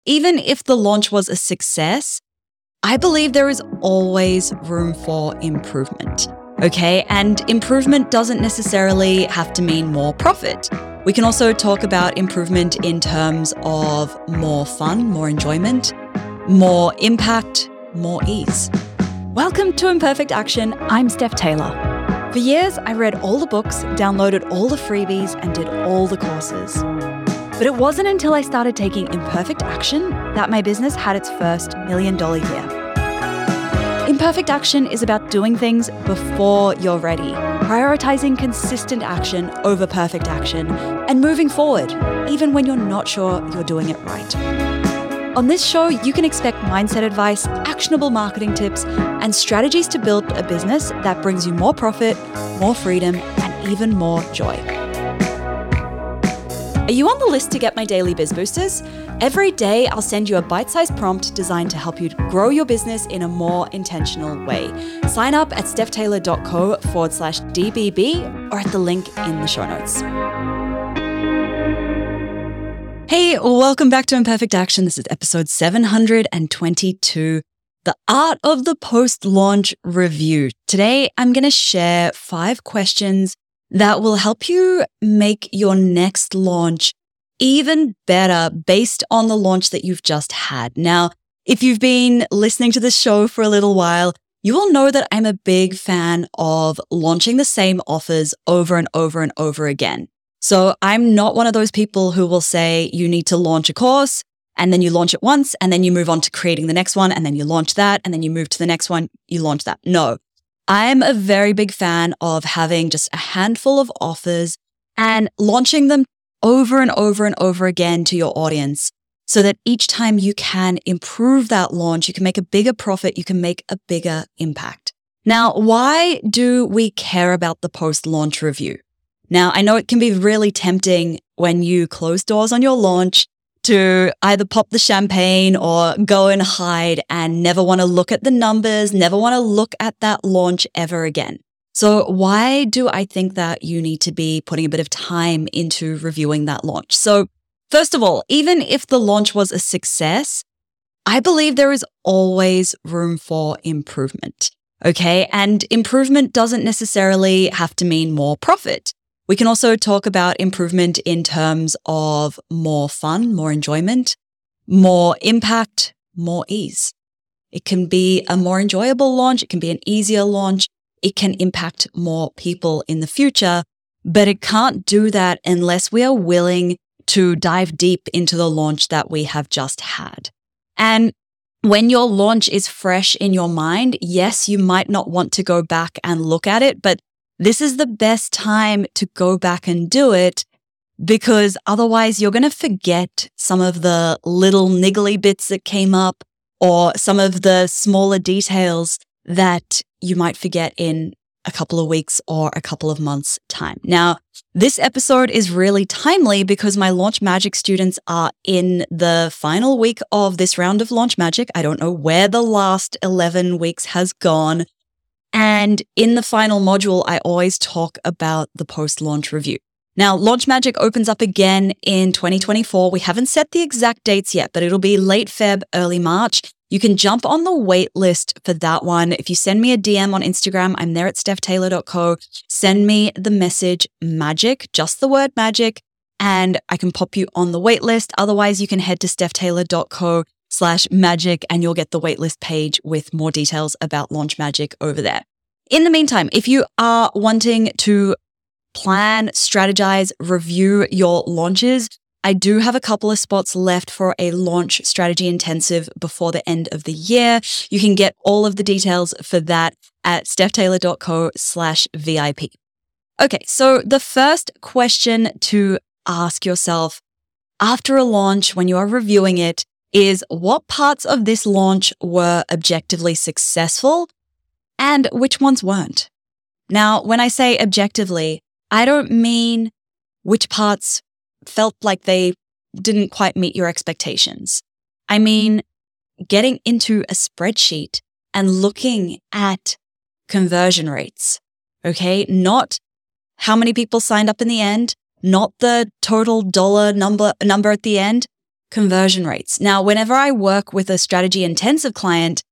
even if the launch was a success, I believe there is always room for improvement. Okay, and improvement doesn't necessarily have to mean more profit. We can also talk about improvement in terms of more fun, more enjoyment, more impact, more ease. Welcome to Imperfect Action. I'm Steph Taylor. For years, I read all the books, downloaded all the freebies, and did all the courses. But it wasn't until I started taking Imperfect Action that my business had its first $1 million year. Imperfect Action is about doing things before you're ready, prioritizing consistent action over perfect action, and moving forward, even when you're not sure you're doing it right. On this show, you can expect mindset advice, actionable marketing tips, and strategies to build a business that brings you more profit, more freedom, and even more joy. Are you on the list to get my daily Biz Boosters? Every day, I'll send you a bite-sized prompt designed to help you grow your business in a more intentional way. Sign up at stephtaylor.co/DBB or at the link in the show notes. Hey, welcome back to Imperfect Action. This is episode 722, The Art of the Post-Launch Review. Today, I'm going to share 5 questions that will help you make your next launch even better based on the launch that you've just had. Now, if you've been listening to this show for a little while, you will know that I'm a big fan of launching the same offers over and over and over again. So I'm not one of those people who will say you need to launch a course and then you launch it once and then you move on to creating the next one and then you launch that and then you move to the next one, you launch that. No. I'm a very big fan of having just a handful of offers and launching them over and over and over again to your audience so that each time you can improve that launch, you can make a bigger profit, you can make a bigger impact. Now, why do we care about the post-launch review? Now, I know it can be really tempting when you close doors on your launch to either pop the champagne or go and hide and never want to look at the numbers, never want to look at that launch ever again. So why do I think that you need to be putting a bit of time into reviewing that launch? So first of all, even if the launch was a success, I believe there is always room for improvement. Okay. And improvement doesn't necessarily have to mean more profit. We can also talk about improvement in terms of more fun, more enjoyment, more impact, more ease. It can be a more enjoyable launch. It can be an easier launch. It can impact more people in the future, but it can't do that unless we are willing to dive deep into the launch that we have just had. And when your launch is fresh in your mind, yes, you might not want to go back and look at it, but this is the best time to go back and do it because otherwise you're going to forget some of the little niggly bits that came up or some of the smaller details that you might forget in a couple of weeks or a couple of months' time. Now, this episode is really timely because my Launch Magic students are in the final week of this round of Launch Magic. I don't know where the last 11 weeks has gone. And in the final module, I always talk about the post-launch review. Now, Launch Magic opens up again in 2024. We haven't set the exact dates yet, but it'll be late Feb, early March. You can jump on the wait list for that one. If you send me a DM on Instagram, I'm there at stephtaylor.co. Send me the message magic, just the word magic, and I can pop you on the wait list. Otherwise, you can head to stephtaylor.co/magic and you'll get the waitlist page with more details about Launch Magic over there. In the meantime, if you are wanting to plan, strategize, review your launches, I do have a couple of spots left for a launch strategy intensive before the end of the year. You can get all of the details for that at stephtaylor.co/VIP. Okay, so the first question to ask yourself after a launch when you are reviewing it is what parts of this launch were objectively successful and which ones weren't. Now, when I say objectively, I don't mean which parts felt like they didn't quite meet your expectations. I mean, getting into a spreadsheet and looking at conversion rates, okay? Not how many people signed up in the end, not the total dollar number at the end, conversion rates. Now, whenever I work with a strategy intensive client,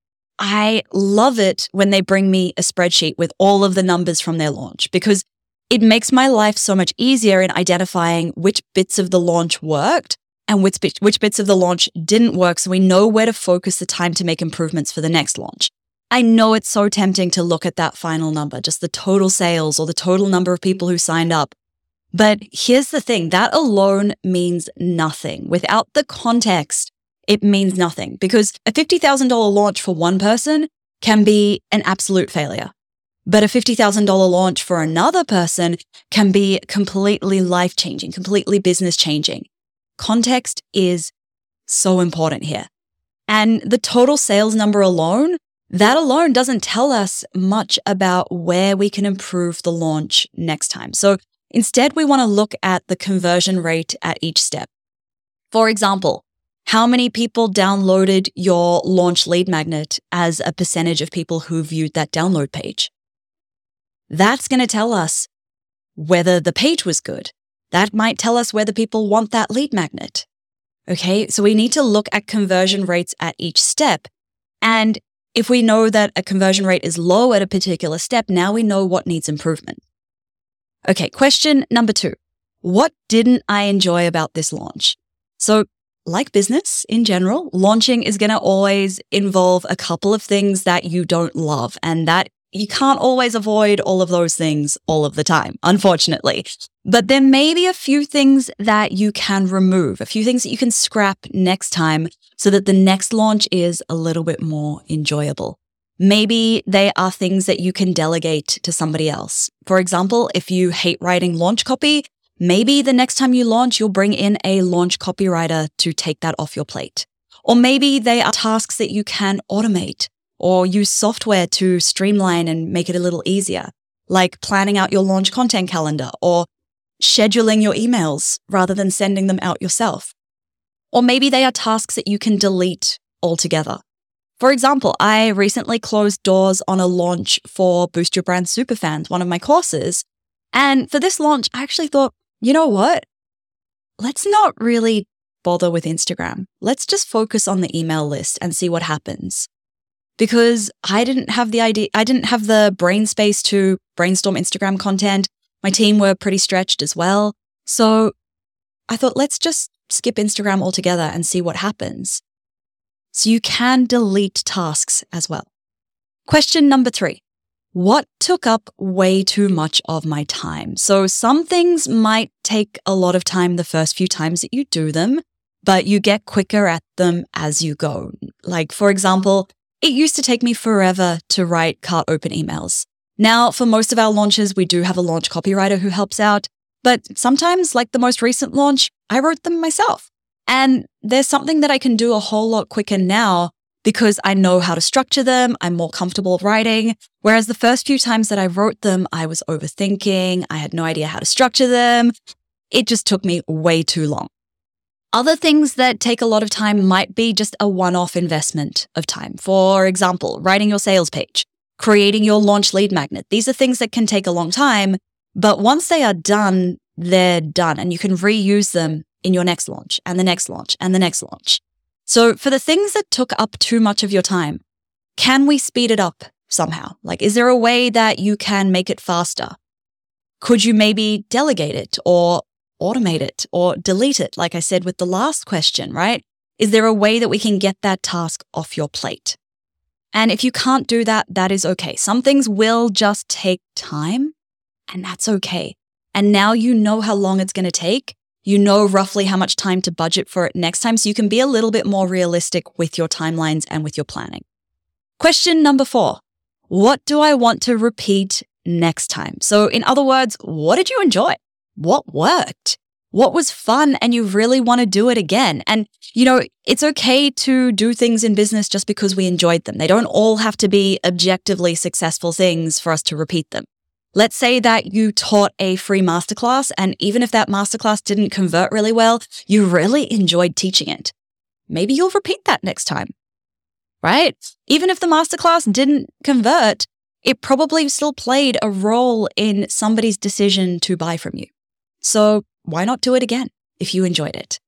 I love it when they bring me a spreadsheet with all of the numbers from their launch, because it makes my life so much easier in identifying which bits of the launch worked and which bits of the launch didn't work, so we know where to focus the time to make improvements for the next launch. I know it's so tempting to look at that final number, just the total sales or the total number of people who signed up. But here's the thing, that alone means nothing. Without the context, it means nothing, because a $50,000 launch for one person can be an absolute failure. But a $50,000 launch for another person can be completely life-changing, completely business-changing. Context is so important here. And the total sales number alone, that alone doesn't tell us much about where we can improve the launch next time. So instead, we want to look at the conversion rate at each step. For example, how many people downloaded your launch lead magnet as a percentage of people who viewed that download page? That's going to tell us whether the page was good. That might tell us whether people want that lead magnet. Okay, so we need to look at conversion rates at each step. And if we know that a conversion rate is low at a particular step, now we know what needs improvement. Okay, question number 2. What didn't I enjoy about this launch? So, like business in general, launching is going to always involve a couple of things that you don't love, and that you can't always avoid all of those things all of the time, unfortunately. But there may be a few things that you can remove, a few things that you can scrap next time so that the next launch is a little bit more enjoyable. Maybe they are things that you can delegate to somebody else. For example, if you hate writing launch copy, maybe the next time you launch, you'll bring in a launch copywriter to take that off your plate. Or maybe they are tasks that you can automate or use software to streamline and make it a little easier, like planning out your launch content calendar or scheduling your emails rather than sending them out yourself. Or maybe they are tasks that you can delete altogether. For example, I recently closed doors on a launch for Boost Your Brand Superfans, one of my courses. And for this launch, I actually thought, you know what? Let's not really bother with Instagram. Let's just focus on the email list and see what happens. Because I didn't have the brain space to brainstorm Instagram content. My team were pretty stretched as well. So I thought, let's just skip Instagram altogether and see what happens. So you can delete tasks as well. Question number 3. What took up way too much of my time? So some things might take a lot of time the first few times that you do them, but you get quicker at them as you go. Like, for example, it used to take me forever to write cart open emails. Now, for most of our launches, we do have a launch copywriter who helps out, but sometimes, like the most recent launch, I wrote them myself. And there's something that I can do a whole lot quicker now because I know how to structure them, I'm more comfortable writing, whereas the first few times that I wrote them, I was overthinking, I had no idea how to structure them. It just took me way too long. Other things that take a lot of time might be just a one-off investment of time. For example, writing your sales page, creating your launch lead magnet. These are things that can take a long time, but once they are done, they're done and you can reuse them in your next launch and the next launch and the next launch. So for the things that took up too much of your time, can we speed it up somehow? Like, is there a way that you can make it faster? Could you maybe delegate it or automate it or delete it? Like I said with the last question, right? Is there a way that we can get that task off your plate? And if you can't do that, that is okay. Some things will just take time, and that's okay. And now you know how long it's going to take. You know roughly how much time to budget for it next time, so you can be a little bit more realistic with your timelines and with your planning. Question number 4. What do I want to repeat next time? So in other words, what did you enjoy? What worked? What was fun and you really want to do it again? And, it's okay to do things in business just because we enjoyed them. They don't all have to be objectively successful things for us to repeat them. Let's say that you taught a free masterclass, and even if that masterclass didn't convert really well, you really enjoyed teaching it. Maybe you'll repeat that next time, right? Even if the masterclass didn't convert, it probably still played a role in somebody's decision to buy from you. So why not do it again if you enjoyed it?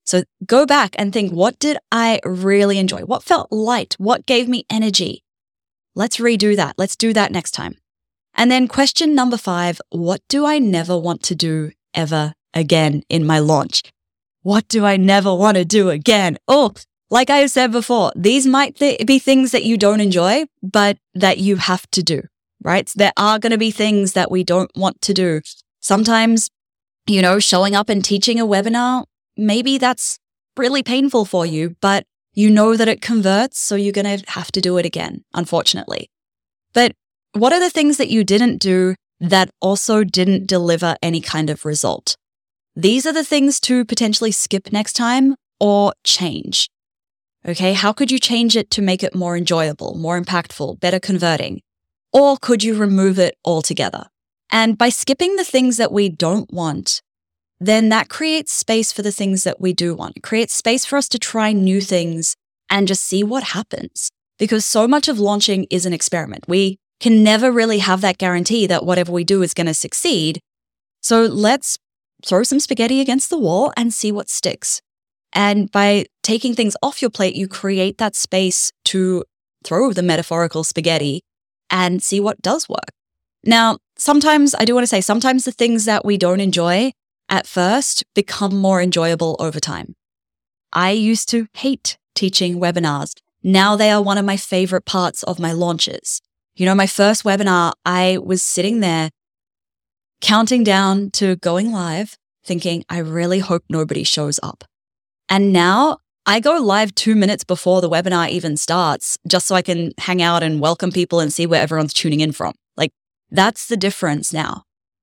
So go back and think, what did I really enjoy? What felt light? What gave me energy? Let's redo that. Let's do that next time. And then question number 5, what do I never want to do ever again in my launch? What do I never want to do again? Oh, like I said before, these might be things that you don't enjoy, but that you have to do, right? So there are going to be things that we don't want to do. Sometimes, showing up and teaching a webinar, maybe that's really painful for you, but you know that it converts, so you're going to have to do it again, unfortunately. But what are the things that you didn't do that also didn't deliver any kind of result? These are the things to potentially skip next time or change. Okay, how could you change it to make it more enjoyable, more impactful, better converting? Or could you remove it altogether? And by skipping the things that we don't want, then that creates space for the things that we do want. It creates space for us to try new things and just see what happens. Because so much of launching is an experiment. We can never really have that guarantee that whatever we do is going to succeed. So let's throw some spaghetti against the wall and see what sticks. And by taking things off your plate, you create that space to throw the metaphorical spaghetti and see what does work. Now, sometimes the things that we don't enjoy at first become more enjoyable over time. I used to hate teaching webinars. Now they are one of my favorite parts of my launches. My first webinar, I was sitting there counting down to going live, thinking, I really hope nobody shows up. And now I go live 2 minutes before the webinar even starts, just so I can hang out and welcome people and see where everyone's tuning in from. That's the difference now.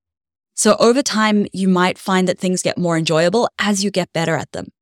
So over time, you might find that things get more enjoyable as you get better at them.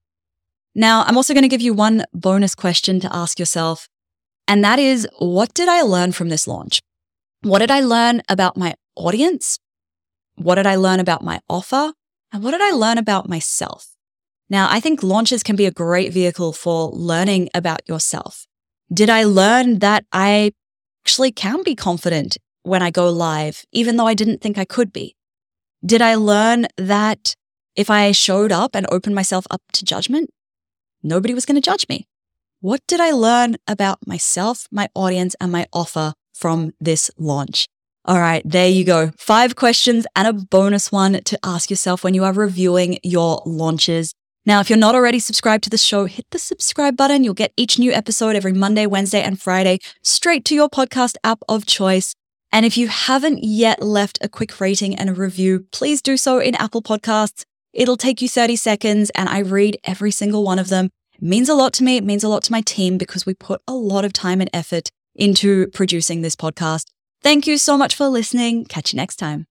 Now, I'm also going to give you one bonus question to ask yourself, and that is, what did I learn from this launch? What did I learn about my audience? What did I learn about my offer? And what did I learn about myself? Now, I think launches can be a great vehicle for learning about yourself. Did I learn that I actually can be confident when I go live, even though I didn't think I could be? Did I learn that if I showed up and opened myself up to judgment, nobody was going to judge me? What did I learn about myself, my audience, and my offer from this launch? All right, there you go. 5 questions and a bonus one to ask yourself when you are reviewing your launches. Now, if you're not already subscribed to the show, hit the subscribe button. You'll get each new episode every Monday, Wednesday, and Friday straight to your podcast app of choice. And if you haven't yet left a quick rating and a review, please do so in Apple Podcasts. It'll take you 30 seconds and I read every single one of them. It means a lot to me. It means a lot to my team because we put a lot of time and effort into producing this podcast. Thank you so much for listening. Catch you next time.